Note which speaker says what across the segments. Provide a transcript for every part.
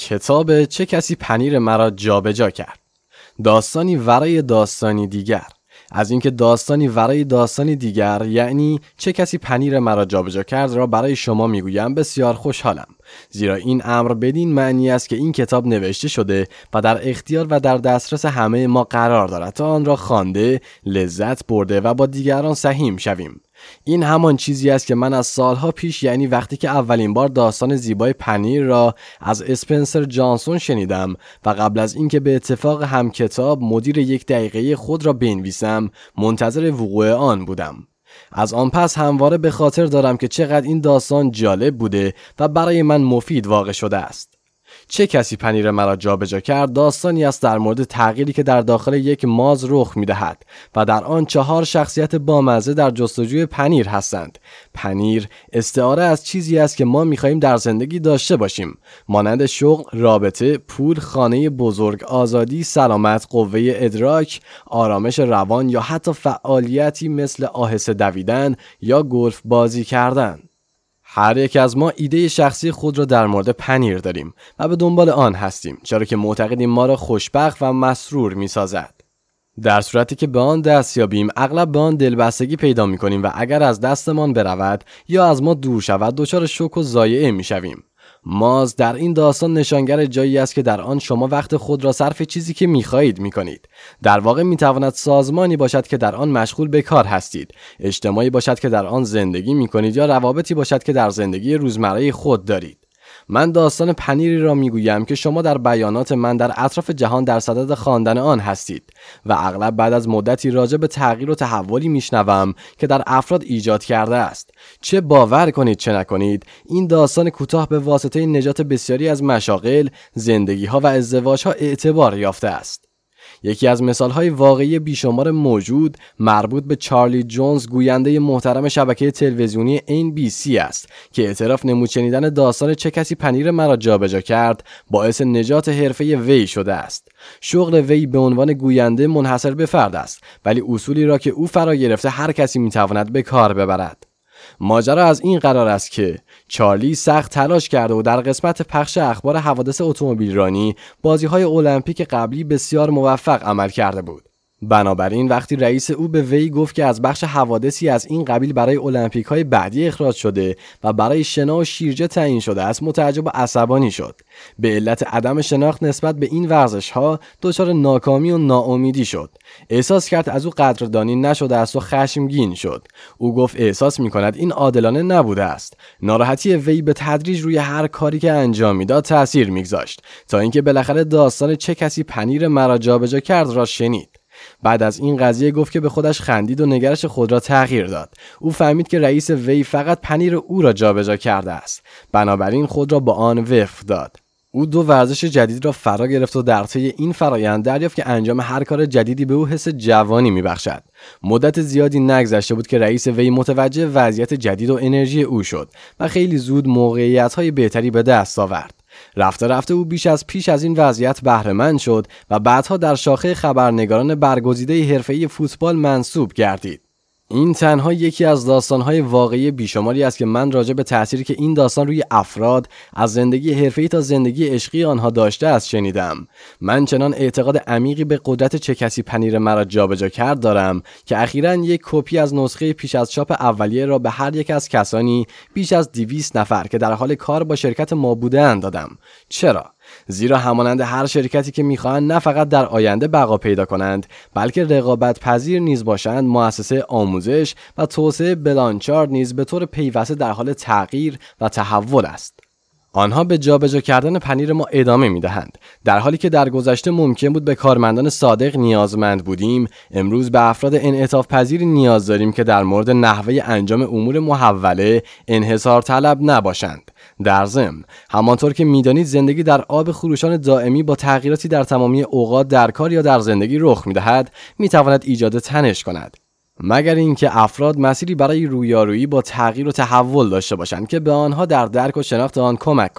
Speaker 1: کتاب چه کسی پنیر مرا جابجا کرد. داستانی ورای داستانی دیگر. از اینکه داستانی ورای داستانی دیگر یعنی چه کسی پنیر مرا جابجا کرد را برای شما میگویم بسیار خوشحالم، زیرا این امر بدین معنی است که این کتاب نوشته شده و در اختیار و در دسترس همه ما قرار دارد تا آن را خوانده، لذت برده و با دیگران سهیم شویم. این همان چیزی است که من از سالها پیش، یعنی وقتی که اولین بار داستان زیبای پنیر را از اسپنسر جانسون شنیدم و قبل از اینکه به اتفاق هم کتاب مدیر 1 دقیقه خود را بنویسم منتظر وقوع آن بودم. از آن پس همواره به خاطر دارم که چقدر این داستان جالب بوده و برای من مفید واقع شده است. چه کسی پنیر مرا جابجا کرد داستانی است در مورد تغییری که در داخل یک ماز رخ می‌دهد و در آن 4 شخصیت بامزه در جستجوی پنیر هستند. پنیر استعاره از چیزی است که ما می‌خواهیم در زندگی داشته باشیم، مانند شغل، رابطه، پول، خانه بزرگ، آزادی، سلامت، قوه ادراک، آرامش روان یا حتی فعالیتی مثل آهسته دویدن یا گلف بازی کردن. هر یک از ما ایده شخصی خود را در مورد پنیر داریم و به دنبال آن هستیم، چرا که معتقدیم ما را خوشبخت و مسرور می‌سازد. در صورتی که به آن دست یابیم اغلب به آن دلبستگی پیدا می‌کنیم و اگر از دستمان برود یا از ما دور شود دچار شوک و ضایعه می‌شویم. ماز در این داستان نشانگر جایی است که در آن شما وقت خود را صرف چیزی که می‌خواهید می‌کنید. در واقع می‌تواند سازمانی باشد که در آن مشغول به کار هستید، اجتماعی باشد که در آن زندگی می‌کنید یا روابطی باشد که در زندگی روزمره خود دارید. من داستان پنیری را میگویم که شما در بیانات من در اطراف جهان در صدد خواندن آن هستید و اغلب بعد از مدتی راجع به تغییر و تحولی میشنوم که در افراد ایجاد کرده است. چه باور کنید چه نکنید، این داستان کوتاه به واسطه نجات بسیاری از مشاغل، زندگی‌ها و ازدواج‌ها اعتبار یافته است. یکی از مثال‌های واقعی بیشمار موجود مربوط به چارلی جونز، گوینده محترم شبکه تلویزیونی NBC است که اعتراف نمود شنیدن داستان چه کسی پنیر مرا جابجا کرد باعث نجات حرفه وی شده است. شغل وی به عنوان گوینده منحصر به فرد است، ولی اصولی را که او فرا گرفته هر کسی می‌تواند به کار ببرد. ماجرا از این قرار است که چارلی سخت تلاش کرده و در قسمت پخش اخبار حوادث اتومبیلرانی بازی‌های المپیک قبلی بسیار موفق عمل کرده بود. بنابراین وقتی رئیس او به وی گفت که از بخش حوادثی از این قبیل برای المپیک‌های بعدی اخراج شده و برای شنا و شیرجه تعیین شده است، متعجب و عصبانی شد. به علت عدم شناخت نسبت به این ورزش‌ها دچار ناکامی و ناامیدی شد. احساس کرد از او قدردانی نشده است و خشمگین شد. او گفت احساس می‌کند این عادلانه نبوده است. ناراحتی وی به تدریج روی هر کاری که انجام می‌داد تأثیر می‌گذاشت تا اینکه بالاخره داستان چه کسی پنیر مرا جابجا کرد را شنید. بعد از این قضیه گفت که به خودش خندید و نگرش خود را تغییر داد. او فهمید که رئیس وی فقط پنیر او را جابجا کرده است، بنابراین خود را با آن وفق داد. او 2 ورزش جدید را فرا گرفت و در طی این فرایند دریافت که انجام هر کار جدیدی به او حس جوانی میبخشد. مدت زیادی نگذشته بود که رئیس وی متوجه وضعیت جدید و انرژی او شد و خیلی زود موقعیت‌های بهتری به دست آورد. رفته رفته او بیش از پیش از این وضعیت بهره مند شد و بعدها در شاخه خبرنگاران برگزیده حرفه‌ای فوتبال منصوب گردید. این تنها یکی از داستان‌های واقعی بیشماری است که من راجع به تأثیری که این داستان روی افراد از زندگی حرفه‌ای تا زندگی عشقی آنها داشته است شنیدم. من چنان اعتقاد عمیقی به قدرت چه کسی پنیر مرا جابجا کرد دارم که اخیراً یک کپی از نسخه پیش از چاپ اولیه را به هر یک از کسانی بیش از 200 نفر که در حال کار با شرکت ما بودند دادم. چرا؟ زیرا همانند هر شرکتی که میخواهند نه فقط در آینده بقا پیدا کنند بلکه رقابت پذیر نیز باشند، مؤسسه آموزش و توسعه بلانچارد نیز به طور پیوسته در حال تغییر و تحول است. آنها به جابجا کردن پنیر ما ادامه میدهند. در حالی که در گذشته ممکن بود به کارمندان صادق نیازمند بودیم، امروز به افراد انعطاف پذیری نیاز داریم که در مورد نحوه انجام امور محوله انحصار طلب نباشند. در ضمن همانطور که میدانید زندگی در آب خروشان دائمی با تغییراتی در تمامی اوقات در کار یا در زندگی رخ میدهد، میتواند ایجاد تنش کند، مگر اینکه افراد مسیری برای رویارویی با تغییر و تحول داشته باشند که به آنها در درک و شناخت آن کمک کند.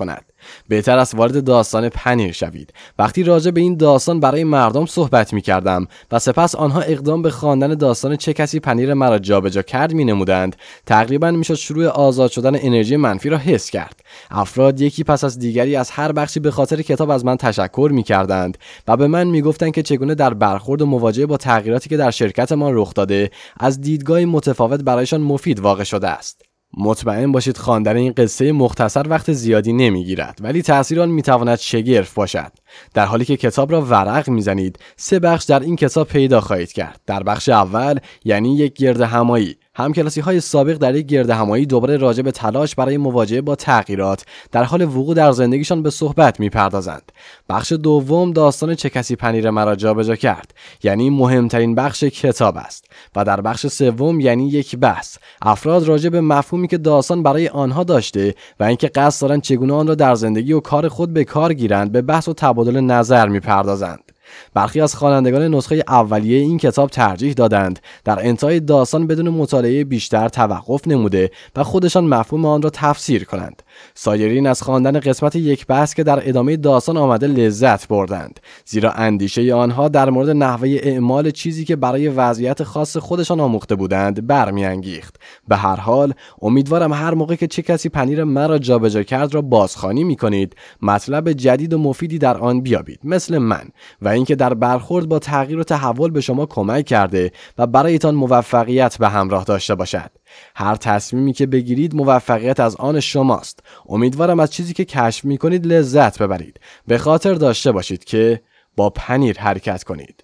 Speaker 1: بهتر است وارد داستان پنیر شوید. وقتی راجع به این داستان برای مردم صحبت می‌کردم و سپس آنها اقدام به خواندن داستان چه کسی پنیر مرا جابجا کرد می‌نمودند، تقریباً میشد شروع آزاد شدن انرژی منفی را حس کرد. افراد یکی پس از دیگری از هر بخشی به خاطر کتاب از من تشکر می‌کردند و به من می‌گفتند که چگونه در برخورد و مواجهه با تغییراتی که در شرکتمان رخ داده از دیدگاهی متفاوت برایشان مفید واقع شده است. مطمئن باشید خواندن این قصه مختصر وقت زیادی نمیگیرد، ولی تأثیر آن میتواند شگرف باشد. در حالی که کتاب را ورق میزنید 3 بخش در این کتاب پیدا خواهید کرد. در بخش اول، یعنی یک گردهمایی، همکلاسی‌های سابق در یک گردهمایی دوباره راجع به تلاش برای مواجهه با تغییرات در حال وقوع در زندگیشان به صحبت می‌پردازند. بخش دوم داستان چه کسی پنیر مرا جابجا کرد، یعنی مهمترین بخش کتاب است. و در بخش سوم، یعنی یک بحث، افراد راجع به مفهومی که داستان برای آنها داشته و اینکه قصد دارند چگونه آن را در زندگی و کار خود به کار گیرند، به بحث و تبادل نظر می‌پردازند. برخی از خوانندگان نسخه اولیه این کتاب ترجیح دادند در انتهای داستان بدون مطالعه بیشتر توقف نموده و خودشان مفهوم آن را تفسیر کنند. سایرین از خواندن قسمت یک بحث که در ادامه داستان آمده لذت بردند، زیرا اندیشه آنها در مورد نحوه اعمال چیزی که برای وضعیت خاص خودشان آموخته بودند برمیانگیخت. به هر حال امیدوارم هر موقع که چه کسی پنیر مرا جابجا کرد را بازخوانی می‌کنید مطلب جدید و مفیدی در آن بیابید، مثل من، و اینکه در برخورد با تغییر و تحول به شما کمک کرده و برایتان موفقیت به همراه داشته باشد. هر تصمیمی که بگیرید موفقیت از آن شماست. امیدوارم از چیزی که کشف می‌کنید لذت ببرید. به خاطر داشته باشید که با پنیر حرکت کنید.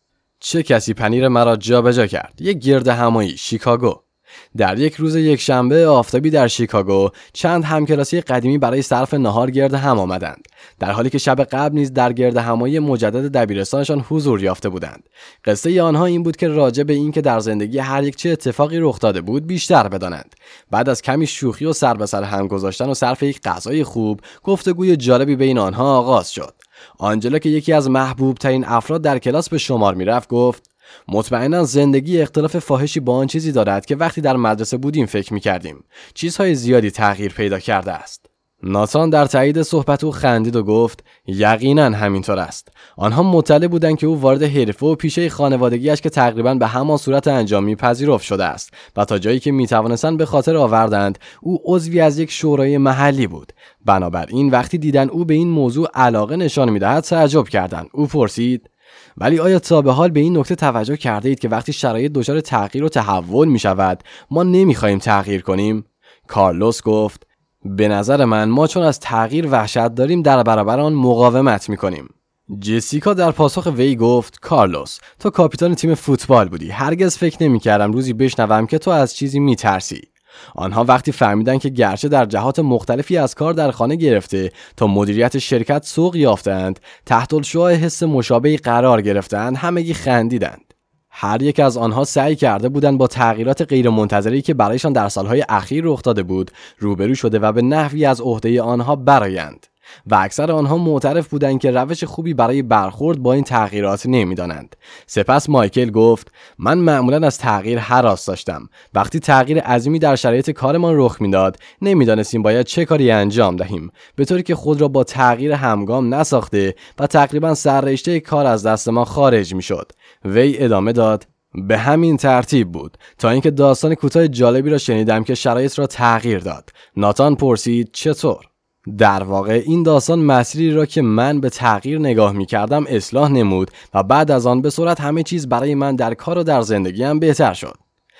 Speaker 1: چه کسی پنیر مرا جابجا کرد؟ یک گردهمایی، شیکاگو. در یک روز یکشنبه آفتابی در شیکاگو چند همکلاسی قدیمی برای صرف نهار گرد هم آمدند، در حالی که شب قبل نیز در گردهمایی مجدد دبیرستانشان حضور یافته بودند. قصه آنها این بود که راجع به این که در زندگی هر یک چه اتفاقی رخ داده بود بیشتر بدانند. بعد از کمی شوخی و سر به سر هم گذاشتن و صرف یک غذای خوب، گفتگوی جالبی بین آنها آغاز شد. آنجلا که یکی از محبوب ترین افراد در کلاس به شمار میرفت گفت: مطمئنا زندگی اختلاف فاحشی با آن چیزی دارد که وقتی در مدرسه بودیم فکر می‌کردیم. چیزهای زیادی تغییر پیدا کرده است. ناتان در تایید صحبت او خندید و گفت: یقینا همینطور است. آنها مطلع بودند که او وارد حرفه و پیشه خانوادگیش که تقریباً به همان صورت انجامی پذیرفت شده است و تا جایی که می‌توانستند به خاطر آوردند او عضوی از یک شورای محلی بود. بنابراین وقتی دیدن او به این موضوع علاقه نشان می‌دهد تعجب کردند. او پرسید: ولی آیا تا به حال به این نکته توجه کرده اید که وقتی شرایط دچار تغییر و تحول می شود ما نمیخواهیم تغییر کنیم؟ کارلوس گفت: به نظر من ما چون از تغییر وحشت داریم در برابر آن مقاومت می کنیم. جسیکا در پاسخ وی گفت: کارلوس، تو کاپیتان تیم فوتبال بودی. هرگز فکر نمی کردم روزی بشنوم که تو از چیزی می ترسی. آنها وقتی فهمیدن که گرچه در جهات مختلفی از کار در خانه گرفته تا مدیریت شرکت سوق یافتند، تحت الشعاع حس مشابهی قرار گرفتند، همگی خندیدند. هر یک از آنها سعی کرده بودند با تغییرات غیرمنتظری که برایشان در سالهای اخیر رخ داده بود روبرو شده و به نحوی از عهده آنها برآیند. و اکثر آنها معترف بودند که روش خوبی برای برخورد با این تغییرات نمی‌دانند. سپس مایکل گفت: من معمولاً از تغییر هراس داشتم. وقتی تغییر عظیمی در شرایط کارمان رخ می‌داد، نمی‌دانستیم باید چه کاری انجام دهیم، به طوری که خود را با تغییر همگام نساخته و تقریباً سررشته کار از دست ما خارج می‌شد. وی ادامه داد: به همین ترتیب بود تا اینکه داستان کوتاه جالبی را شنیدم که شرایط را تغییر داد. ناتان پرسید: چطور؟ در واقع این داستان مسیری را که من به تغییر نگاه می کردم اصلاح نمود و بعد از آن به سرعت همه چیز برای من در کار و در زندگیم بهتر شد.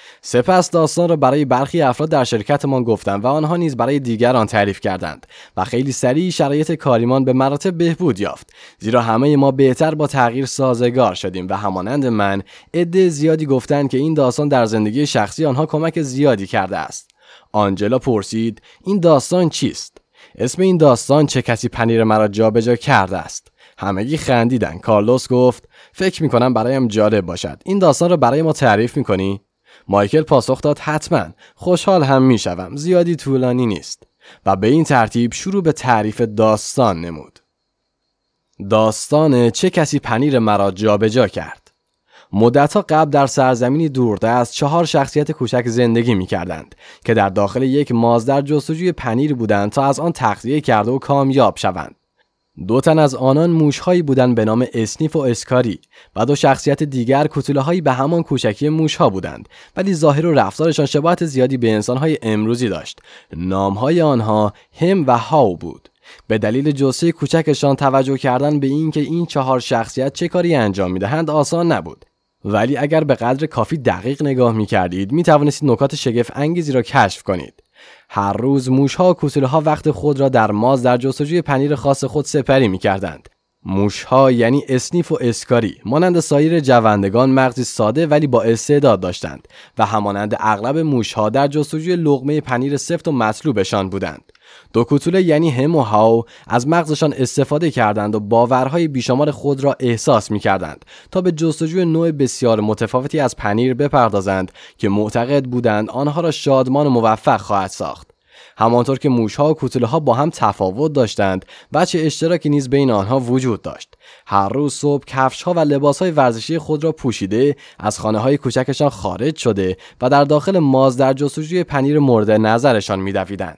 Speaker 1: سپس داستان را برای برخی افراد در شرکتمان گفتم و آنها نیز برای دیگران تعریف کردند و خیلی سریع شرایط کاریمان به مراتب بهبود یافت، زیرا همه ما بهتر با تغییر سازگار شدیم و همانند من عده زیادی گفتند که این داستان در زندگی شخصی آنها کمک زیادی کرده است. آنجلا پرسید: این داستان چیست؟ اسم این داستان چه کسی پنیر مرا جابجا کرده است. همگی خندیدن. کارلوس گفت: فکر میکنم برایم جالب باشد. این داستان را برای ما تعریف میکنی؟ مایکل پاسخ داد: حتما، خوشحال هم میشوم، زیادی طولانی نیست. و به این ترتیب شروع به تعریف داستان نمود. داستان چه کسی پنیر مرا جابجا کرد. مدت‌ها قبل در سرزمینی دوردست 4 شخصیت کوچک زندگی می‌کردند که در داخل یک ماز در جستجوی پنیر بودند تا از آن تغذیه کرده و کامیاب شوند. 2 تن از آنان موش‌هایی بودند به نام اسنیف و اسکاری و 2 شخصیت دیگر کوتوله‌هایی به همان کوچکی موش‌ها بودند، ولی ظاهر و رفتارشان شباهت زیادی به انسان‌های امروزی داشت. نام‌های آنها هم و هاو بود. به دلیل جثه کوچکشان توجه کردن به اینکه این 4 شخصیت چه کاری انجام می‌دهند آسان نبود. ولی اگر به قدر کافی دقیق نگاه می‌کردید می‌توانستید نکات شگفت انگیزی را کشف کنید. هر روز موش‌ها و کوتوله‌ها وقت خود را در ماز در جستجوی پنیر خاص خود سپری می‌کردند. موش‌ها یعنی اسنیف و اسکاری مانند سایر جوندگان مغزی ساده ولی با استعداد داشتند و همانند اغلب موش‌ها در جستجوی لقمه پنیر سفت و مطلوبشان بودند. 2 کوتوله یعنی هم و هاو از مغزشان استفاده کردند و باورهای بیشمار خود را احساس می‌کردند تا به جستجوی نوع بسیار متفاوتی از پنیر بپردازند که معتقد بودند آنها را شادمان و موفق خواهد ساخت. همانطور که موش‌ها و کوتوله‌ها با هم تفاوت داشتند، بچه اشتراکی نیز بین آنها وجود داشت. هر روز صبح کفش‌ها و لباس‌های ورزشی خود را پوشیده از خانه‌های کوچکشان خارج شده و در داخل ماز در جستجوی پنیر مورد نظرشان می‌دویدند.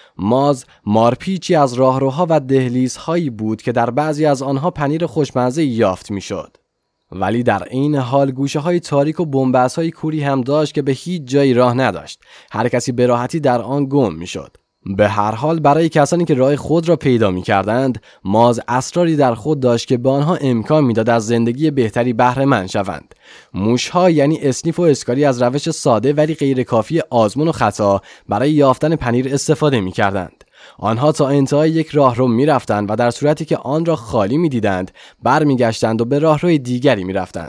Speaker 1: ماز مارپیچی از راهروها و دهلیزهایی بود که در بعضی از آنها پنیر خوشمزه یافت می‌شد. ولی در عین حال گوشه‌های تاریک و بن‌بست‌های کوری هم داشت که به هیچ جایی راه نداشت. هر کسی به راحتی در آن گم می‌شد. به هر حال برای کسانی که راه خود را پیدا می‌کردند، ماز اسراری در خود داشت که به آنها امکان می‌داد از زندگی بهتری بهره مند شوند. موش‌ها یعنی اسنیف و اسکاری از روش ساده ولی غیر کافی آزمون و خطا برای یافتن پنیر استفاده می‌کردند. آنها تا انتهای یک راهرو می‌رفتند و در صورتی که آن را خالی می‌دیدند، برمیگشتند و به راهروی دیگری می‌رفتند.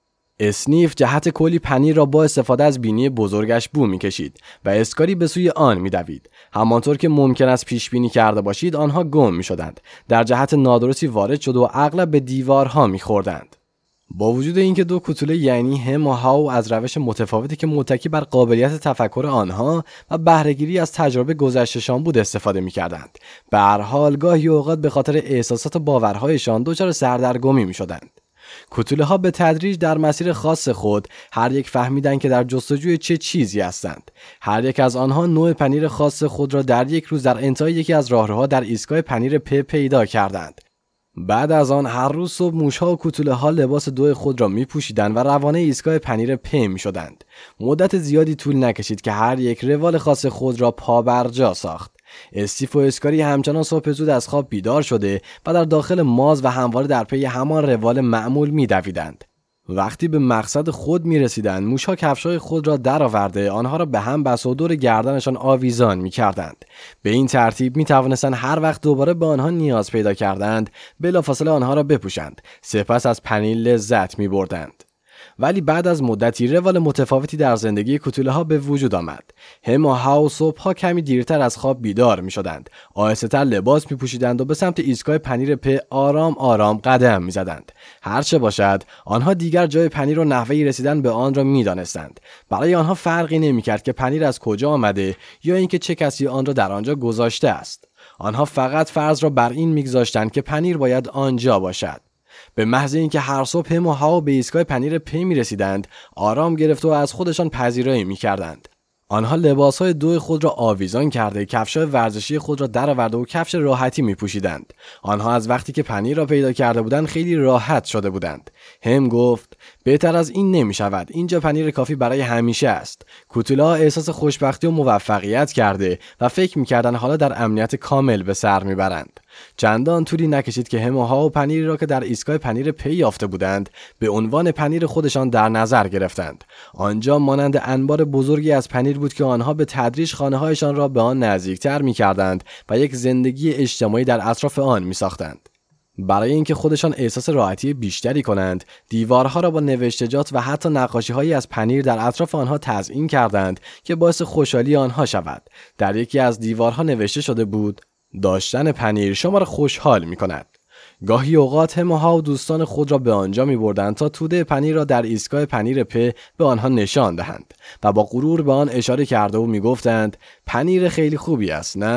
Speaker 1: اسنیف جهت کلی پنیر را با استفاده از بینی بزرگش بو می‌کشید و اسکاری به سوی آن می‌دوید. همانطور که ممکن است پیش بینی کرده باشید، آنها گم می‌شدند. در جهت نادرستی وارد شد و اغلب به دیوارها می‌خوردند. با وجود اینکه 2 کوتوله یعنی هم و هاو از روش متفاوتی که متکی بر قابلیت تفکر آنها و بهره‌گیری از تجربه گذشته‌شان بود استفاده می‌کردند، به هر حال گاهی اوقات به خاطر احساسات و باورهایشان دچار سردرگمی می‌شدند. کوتوله‌ها به تدریج در مسیر خاص خود هر یک فهمیدند که در جستجوی چه چیزی هستند. هر یک از آنها نوع پنیر خاص خود را در یک روز در انتهای یکی از راهروها در ایستگاه پنیر پیدا کردند. بعد از آن هر روز صبح موش‌ها و کوتوله‌ها لباس 2 خود را می‌پوشیدند و روانه ایستگاه پنیر می‌شدند. مدت زیادی طول نکشید که هر یک روال خاص خود را پابرجا ساخت. استیف و اسکاری همچنان صبح زود از خواب بیدار شده و در داخل ماز و همواره در پی همان روال معمول می‌دویدند. وقتی به مقصد خود می‌رسیدند، موش‌ها کفش‌های خود را درآورده آنها را به هم بست و دور گردنشان آویزان می‌کردند. به این ترتیب می‌توانستند هر وقت دوباره به آنها نیاز پیدا کردند، بلافاصله آنها را بپوشند. سپس از پنیر لذت می‌بردند. ولی بعد از مدتی روال متفاوتی در زندگی کوتوله‌ها به وجود آمد. هم و هاو صبح‌ها کمی دیرتر از خواب بیدار می‌شدند. آهسته‌تر لباس می‌پوشیدند و به سمت ایستگاه پنیر آرام آرام قدم می‌زدند. هر چه باشد، آنها دیگر جای پنیر و نحوه رسیدن به آن را می‌دانستند. برای آنها فرقی نمی‌کرد که پنیر از کجا آمده یا اینکه چه کسی آن را در آنجا گذاشته است. آنها فقط فرض را بر این می‌گذاشتند که پنیر باید آنجا باشد. به محض اینکه هر صبح هم و هاو به ایستگاه پنیر می رسیدند، آرام گرفت و از خودشان پذیرایی می کردند. آنها لباسهای 2 خود را آویزان کرده، کفش‌های ورزشی خود را درآورده و کفش راحتی می پوشیدند. آنها از وقتی که پنیر را پیدا کرده بودند خیلی راحت شده بودند. هم گفت بهتر از این نمی شود. اینجا پنیر کافی برای همیشه است. کوتوله‌ها احساس خوشبختی و موفقیت کرده و فکر می کردند حالا در امنیت کامل به سر می برند. چندان طولی نکشید که هم و هاو پنیری را که در ایستگاه پنیر یافته بودند به عنوان پنیر خودشان در نظر گرفتند. آنجا مانند انبار بزرگی از پنیر بود که آنها به تدریج خانه‌هایشان را به آن نزدیکتر می‌کردند و یک زندگی اجتماعی در اطراف آن می‌ساختند. برای اینکه خودشان احساس راحتی بیشتری کنند، دیوارها را با نوشتجات و حتی نقاشی‌هایی از پنیر در اطراف آنها تزیین کردند که باعث خوشحالی آنها شود. در یکی از دیوارها نوشته شده بود: داشتن پنیر شما را خوشحال می کند. گاهی اوقات هم و هاو دوستان خود را به آنجا می بردند تا توده پنیر را در ایستگاه پنیر به آنها نشان دهند و با غرور به آن اشاره کرده و می گفتند پنیر خیلی خوبی است، نه؟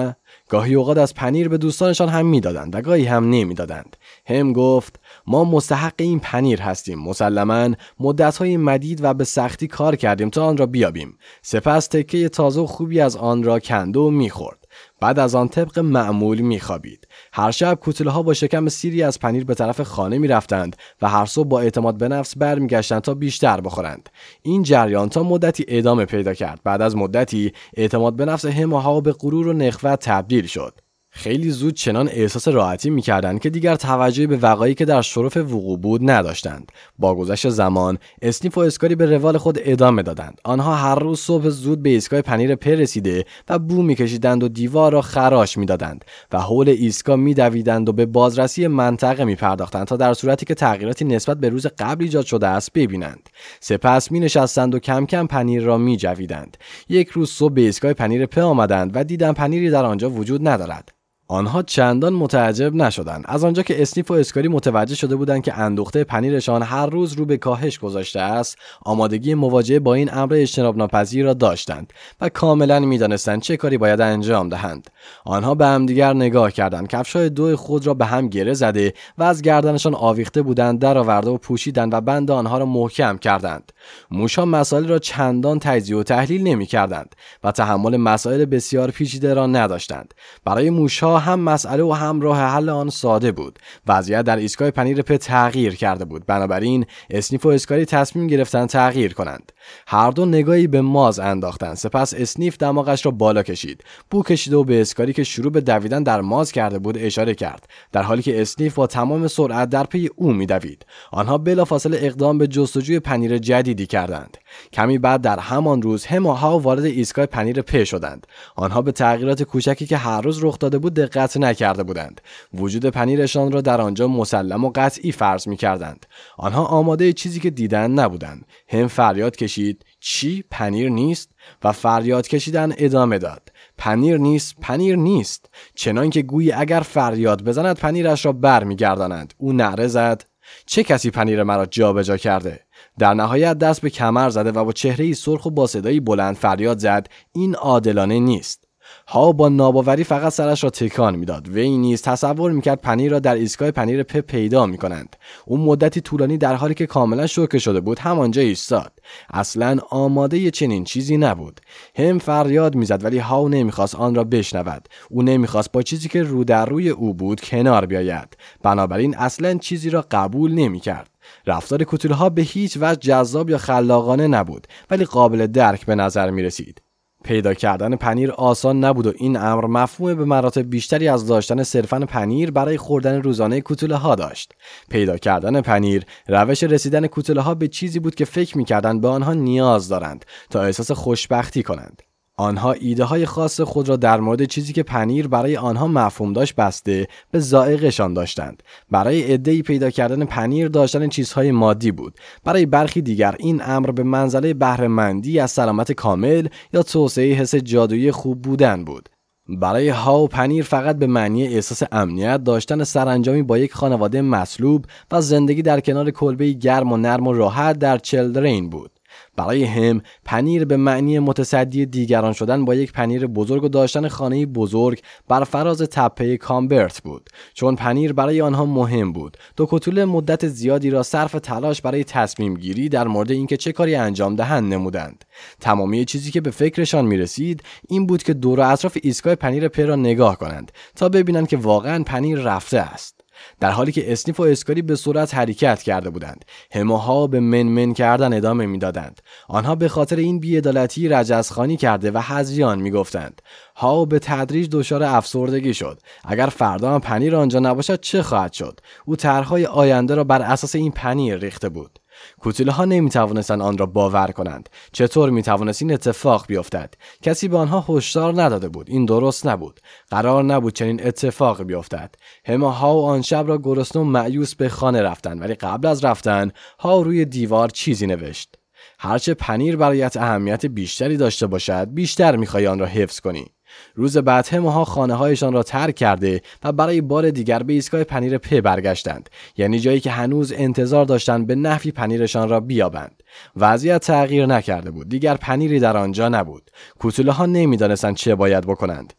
Speaker 1: گاهی اوقات از پنیر به دوستانشان هم میدادند و گاهی هم نمیدادند. هم گفت ما مستحق این پنیر هستیم. مسلماً مدت‌های مدید و به سختی کار کردیم تا آن را بیابیم. سپس تکه تازه و خوبی از آن را کند و میخورد. بعد از آن طبق معمول میخوابید. هر شب کوتوله‌ها با شکم سیری از پنیر به طرف خانه میرفتند و هر صبح با اعتماد به نفس برمیگشتند تا بیشتر بخورند. این جریان تا مدتی ادامه پیدا کرد. بعد از مدتی اعتماد به نفس هم و هاو به غرور و نخوت تبدیل شد. خیلی زود چنان احساس راحتی می‌کردند که دیگر توجهی به وقایعی که در شرف وقوع بود نداشتند. با گذشت زمان اسنیف و اسکاری به روال خود ادامه دادند. آنها هر روز صبح زود به ایستگاه پنیر په رسیده و بو می‌کشیدند و دیوار را خراش می‌دادند و حول ایستگاه می‌دویدند و به بازرسی منطقه می‌پرداختند تا در صورتی که تغییراتی نسبت به روز قبل ایجاد شده است ببینند. سپس می‌نشستند و کم کم پنیر را می‌جویدند. یک روز صبح به ایستگاه پنیر په آمدند و دیدند پنیری در آنجا وجود ندارد. آنها چندان متعجب نشدند از آنجا که اسنیف و اسکاری متوجه شده بودند که اندوخته پنیرشان هر روز رو به کاهش گذاشته است. آمادگی مواجهه با این امر اجتناب ناپذیر را داشتند و کاملا می‌دانستند چه کاری باید انجام دهند. آنها به همدیگر نگاه کردند. کفش‌های دو خود را به هم گره زده و از گردنشان آویخته بودند درآورده و پوشیدند و بند آنها را محکم کردند. موش‌ها مسائل را چندان تجزیه و تحلیل نمی‌کردند و تحمل مسائل بسیار پیچیده را نداشتند. برای موش‌ها هم مسئله و هم راه حل آن ساده بود. وضعیت در ایستگاه پنیر په تغییر کرده بود. بنابراین اسنیف و اسکاری تصمیم گرفتند تغییر کنند. هر دو نگاهی به ماز انداختند. سپس اسنیف دماغش را بالا کشید، بو کشید و به اسکاری که شروع به دویدن در ماز کرده بود اشاره کرد، در حالی که اسنیف با تمام سرعت در پی او می‌دوید. آنها بلافاصله اقدام به جستجوی پنیر جدیدی کردند. کمی بعد در همان روز هم و هاو وارد ایستگاه پنیر په شدند. آنها به تغییرات کوچکی که هر روز رخ داده بود دقت نکرده بودند. وجود پنیرشان را در آنجا مسلم و قطعی فرض می‌کردند. آنها آماده چیزی که دیدن نبودند. هم فریاد کشید چی؟ پنیر نیست؟ و فریاد کشیدن ادامه داد. پنیر نیست، پنیر نیست. چنان که گویی اگر فریاد بزند پنیرش را برمیگردانند. او نعره زد چه کسی پنیر مرا جابجا کرده؟ در نهایت دست به کمر زده و با چهره‌ای سرخ و با صدایی بلند فریاد زد این عادلانه نیست. ها با ناباوری فقط سرش را تکان میداد. وی نیز تصور میکرد پنیر را در ایستگاه پنیر په پیدا میکنند. اون مدتی طولانی در حالی که کاملا شوکه شده بود همانجا ایستاد. اصلا آماده چنین چیزی نبود. هم فریاد میزد ولی هاو نمیخواست آن را بشنود. او نمیخواست با چیزی که رو در روی او بود کنار بیاید. بنابراین اصلا چیزی را قبول نمیکرد. رفتار کوتوله‌ها به هیچ وجه جذاب یا خلاقانه نبود ولی قابل درک به نظر می رسید. پیدا کردن پنیر آسان نبود و این امر مفهوم به مراتب بیشتری از داشتن صرفاً پنیر برای خوردن روزانه کوتوله‌ها داشت. پیدا کردن پنیر روش رسیدن کوتوله‌ها به چیزی بود که فکر می‌کردند به آنها نیاز دارند تا احساس خوشبختی کنند. آنها ایده های خاص خود را در مورد چیزی که پنیر برای آنها مفهوم داشت بسته به ذائقه‌شان داشتند. برای عده‌ای پیدا کردن پنیر داشتن چیزهای مادی بود. برای برخی دیگر این امر به منزله بهره‌مندی از سلامت کامل یا توسعه حس جادویی خوب بودن بود. برای هاو پنیر فقط به معنی احساس امنیت، داشتن سرانجامی با یک خانواده مصلوب و زندگی در کنار کلبه‌ای گرم و نرم و راحت در چلدرین بود. برای هم پنیر به معنی متصدی دیگران شدن با یک پنیر بزرگ و داشتن خانه‌ای بزرگ بر فراز تپه کامبرت بود. چون پنیر برای آنها مهم بود، دو کوتوله مدت زیادی را صرف تلاش برای تصمیم گیری در مورد اینکه چه کاری انجام دهند نمودند. تمامی چیزی که به فکرشان می رسید این بود که دور و اطراف ایستگاه پنیر په را نگاه کنند تا ببینند که واقعا پنیر رفته است. در حالی که اسنیف و اسکاری به سرعت حرکت کرده بودند، هماها به منمن کردن ادامه میدادند. آنها به خاطر این بی‌عدالتی رجزخوانی کرده و هذیان میگفتند. هاو به تدریج دچار افسردگی شد. اگر فردا هم پنیر آنجا نباشد چه خواهد شد؟ او طرح‌های آینده را بر اساس این پنیر ریخته بود. کوتوله‌ها نمی‌توانستند آن را باور کنند. چطور می‌توانست این اتفاق بیفتد؟ کسی به آنها هشدار نداده بود. این درست نبود. قرار نبود چنین اتفاقی بیفتد. هاو آن شب را گرسنه و مایوس به خانه رفتند، ولی قبل از رفتن هاو روی دیوار چیزی نوشت. هرچه پنیر برایت اهمیت بیشتری داشته باشد، بیشتر می‌خوای آن را حفظ کنی. روز بعد هماها خانه‌هایشان را ترک کرده و برای بار دیگر به ایستگاه پنیر په برگشتند، یعنی جایی که هنوز انتظار داشتند به نحوی پنیرشان را بیابند. وضعیت تغییر نکرده بود. دیگر پنیری در آنجا نبود. کوتوله‌ها نمی‌دانستند چه باید بکنند.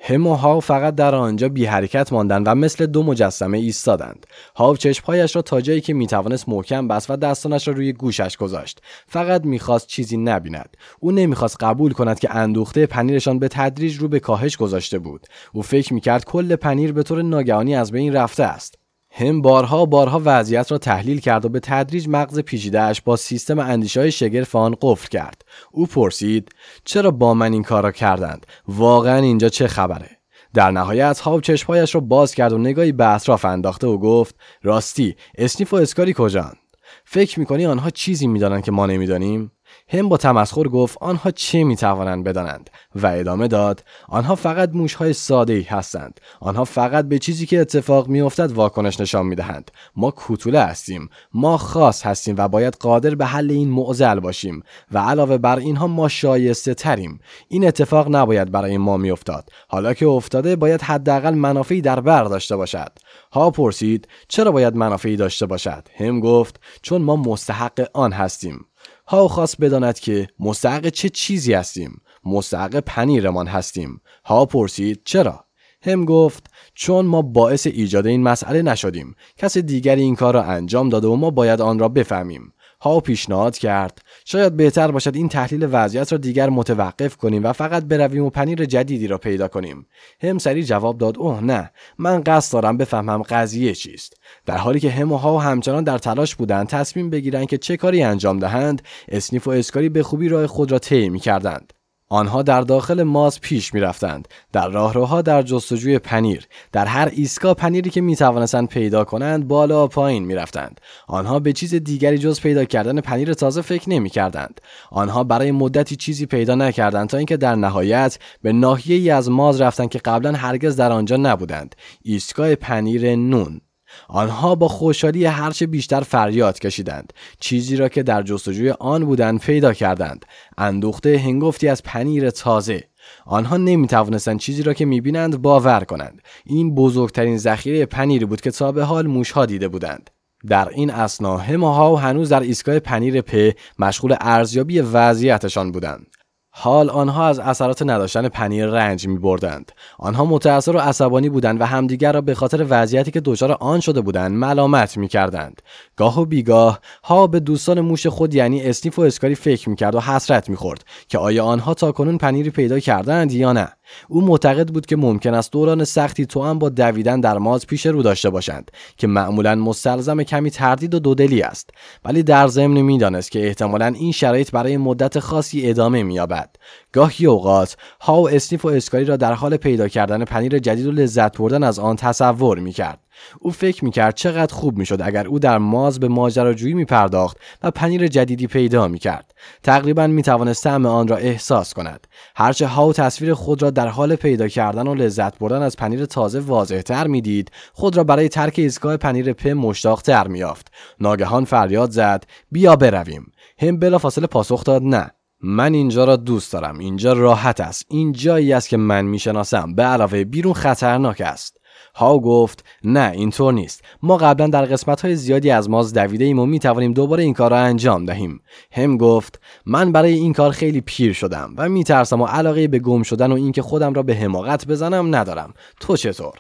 Speaker 1: هم و هاو فقط در آنجا بی حرکت ماندند و مثل دو مجسمه ایستادند. هاو چشمهایش را تا جایی که میتوانست محکم بست و دستانش را روی گوشش گذاشت. فقط میخواست چیزی نبیند. او نمیخواست قبول کند که اندوخته پنیرشان به تدریج رو به کاهش گذاشته بود. او فکر میکرد کل پنیر به طور ناگهانی از بین رفته است. هم بارها وضعیت را تحلیل کرد و به تدریج مغز پیچیده‌اش با سیستم اندیشه‌های شگرف آن قفل کرد. او پرسید: چرا با من این کار را کردند؟ واقعا اینجا چه خبره؟ در نهایت هاو چشمهایش را باز کرد و نگاهی به اطراف انداخته و گفت: راستی، اسنیف و اسکاری کجان؟ فکر می‌کنی آنها چیزی می‌دانند که ما نمی‌دانیم؟ هم با تمسخر گفت: آنها چه میتوانند بدانند؟ و ادامه داد: آنها فقط موشهای ساده‌ای هستند. آنها فقط به چیزی که اتفاق میافتد واکنش نشان میدهند. ما کوتوله هستیم. ما خاص هستیم و باید قادر به حل این معضل باشیم و علاوه بر اینها ما شایسته تریم. این اتفاق نباید برای ما میافتاد. حالا که افتاده باید حداقل منافعی در بر داشته باشد. ها پرسید: چرا باید منافعی داشته باشد؟ هم گفت: چون ما مستحق آن هستیم. هاو خواست بداند که مستحق چه چیزی هستیم. مستحق پنیرمان هستیم. ها پرسید: چرا؟ هم گفت: چون ما باعث ایجاد این مسئله نشدیم. کس دیگری این کار را انجام داده و ما باید آن را بفهمیم. ها پیشنهاد کرد: شاید بهتر باشد این تحلیل وضعیت را دیگر متوقف کنیم و فقط برویم و پنیر جدیدی را پیدا کنیم. هم سریع جواب داد: اوه نه، من قصد دارم بفهمم قضیه چیست. در حالی که هم و هاو همچنان در تلاش بودند تصمیم بگیرند که چه کاری انجام دهند، اسنیف و اسکاری به خوبی راه خود را طی می‌کردند. آنها در داخل ماز پیش می رفتند، در راهروها در جستجوی پنیر، در هر ایستگاه پنیری که می توانستند پیدا کنند بالا و پایین می رفتند. آنها به چیز دیگری جز پیدا کردن پنیر تازه فکر نمی کردند. آنها برای مدتی چیزی پیدا نکردند تا اینکه در نهایت به ناحیه‌ای از ماز رفتند که قبلا هرگز در آنجا نبودند. ایستگاه پنیر نون. آنها با خوشحالی هرچه بیشتر فریاد کشیدند. چیزی را که در جستجوی آن بودند پیدا کردند. اندوخته هنگفتی از پنیر تازه. آنها نمی توانستند چیزی را که می بینند باور کنند. این بزرگترین ذخیره پنیری بود که تا به حال موشها دیده بودند. در این اثنا هم و هاو هنوز در ایستگاه پنیر پ مشغول ارزیابی وضعیتشان بودند. حال آنها از اثرات نداشتن پنیر رنج می بردند. آنها متأثر و عصبانی بودند و همدیگر را به خاطر وضعیتی که دچار آن شده بودند ملامت می کردند. گاه و بیگاه ها به دوستان موش خود یعنی اسنیف و اسکاری فکر می کرد و حسرت می خورد که آیا آنها تاکنون پنیری پیدا کردند یا نه. او معتقد بود که ممکن است دوران سختی توأم با دویدن در ماز پیش رو داشته باشند که معمولاً مستلزم کمی تردید و دودلی است، ولی در ضمن می‌دانست که احتمالاً این شرایط برای مدت خاصی ادامه می‌یابد. گاهی اوقات ها و اسنیف و اسکاری را در حال پیدا کردن پنیر جدید و لذت بردن از آن تصور می‌کرد. او فکر می‌کرد چقدر خوب می‌شد اگر او در ماز به ماجراجویی می‌پرداخت و پنیر جدیدی پیدا می‌کرد. تقریباً می‌توانست طعم آن را احساس کند. هرچه ها تصویر خود را در حال پیدا کردن و لذت بردن از پنیر تازه واضح‌تر می‌دید، خود را برای ترک ایستگاه پنیر پ مشتاق‌تر می‌یافت. ناگهان فریاد زد: بیا برویم. هم بلافاصله پاسخ داد: نه. من اینجا را دوست دارم. اینجا راحت است. این جایی است که من می‌شناسم. به علاوه بیرون خطرناک است. ها گفت: نه اینطور نیست. ما قبلا در قسمت‌های زیادی از ماز دویده ایم و می‌توانیم دوباره این کار را انجام دهیم. هم گفت: من برای این کار خیلی پیر شدم و می‌ترسم و علاقه به گم شدن و اینکه خودم را به حماقت بزنم ندارم. تو چطور؟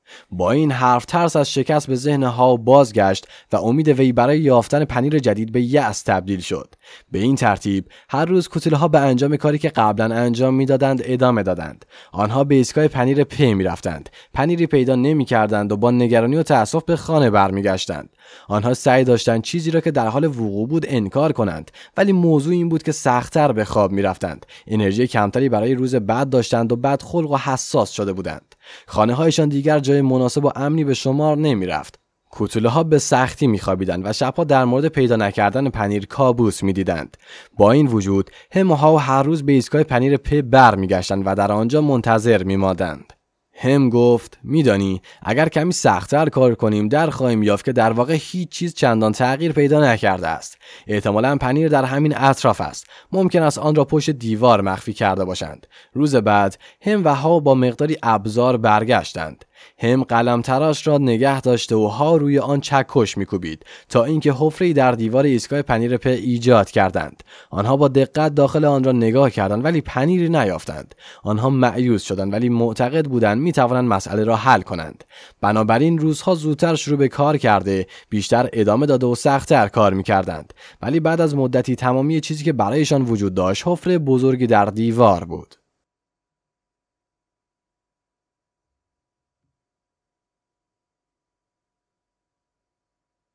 Speaker 1: با این حرف ترس از شکست به ذهن ها بازگشت و امید وی برای یافتن پنیر جدید به یأس تبدیل شد. به این ترتیب هر روز کوتوله به انجام کاری که قبلا انجام میدادند ادامه دادند. آنها به ایستگاه پنیر پ میرفتند. پنیری پیدا نمی‌کردند و با نگرانی و تأسف به خانه برمیگشتند. آنها سعی داشتند چیزی را که در حال وقوع بود انکار کنند، ولی موضوع این بود که سخت‌تر به خواب میرفتند. انرژی کمتری برای روز بعد داشتند و بدخلق و حساس شده بودند. خانه‌هایشان دیگر جای مناسب و امنی به شمار نمی‌رفت. کوتوله به سختی می‌خوابیدند و شب‌ها در مورد پیدا نکردن پنیر کابوس می‌دیدند. با این وجود هم و هاو هر روز به ایستگاه پنیر پ برمیگشتند و در آنجا منتظر می‌ماندند. هم گفت: میدانی اگر کمی سخت‌تر کار کنیم در خواهیم یافت که در واقع هیچ چیز چندان تغییر پیدا نکرده است. احتمالاً پنیر در همین اطراف است. ممکن است آن را پشت دیوار مخفی کرده باشند. روز بعد هم و ها با مقداری ابزار برگشتند. هم قلم تراش را نگه داشته و ها روی آن چکش میکوبید تا اینکه حفره‌ای در دیوار ایستگاه پنیر پ ایجاد کردند. آنها با دقت داخل آن را نگاه کردند ولی پنیری نیافتند. آنها مایوس شدند ولی معتقد بودند میتوانند مسئله را حل کنند. بنابراین روزها زودتر شروع به کار کرده بیشتر ادامه داده و سخت‌تر کار میکردند. ولی بعد از مدتی تمامی چیزی که برایشان وجود داشت حفره بزرگی در دیوار بود.